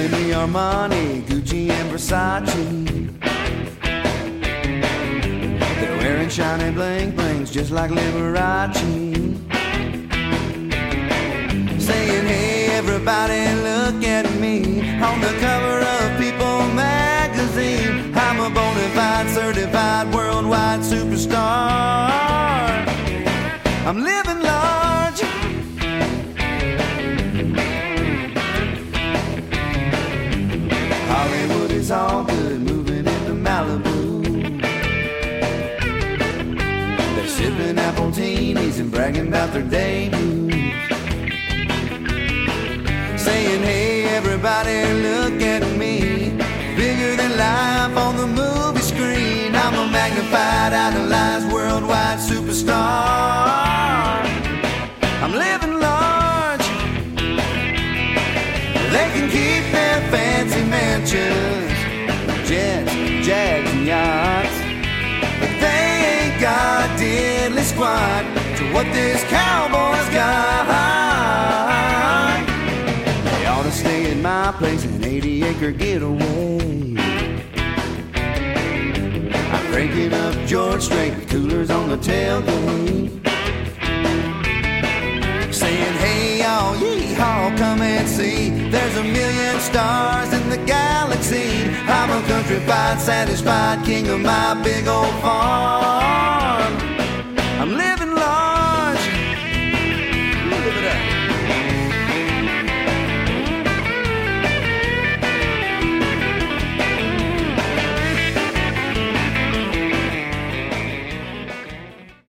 Tiffany, Armani, Gucci, and Versace. They're wearing shiny bling blings just like Liberace. Saying, hey, everybody, look at me on the cover of People magazine. I'm a bona fide, certified, worldwide superstar. I'm living large. Hollywood is all good, moving into Malibu. They're sipping apple teenies and bragging about their debuts. Saying, hey, everybody, look at me, bigger than life on the movie screen. I'm a magnified, idolized, worldwide superstar. I'm living large. They can keep their fancy mansions, jets, jags, and yachts, but they ain't got diddly squat to what this cowboy's got. They ought to stay at my place, an 80-acre getaway. I'm cranking up George Strait with coolers on the tailgate. Saying, hey, y'all, yee-haw, come and see. There's a million stars in the galaxy. I'm a countrified, satisfied king of my big old farm.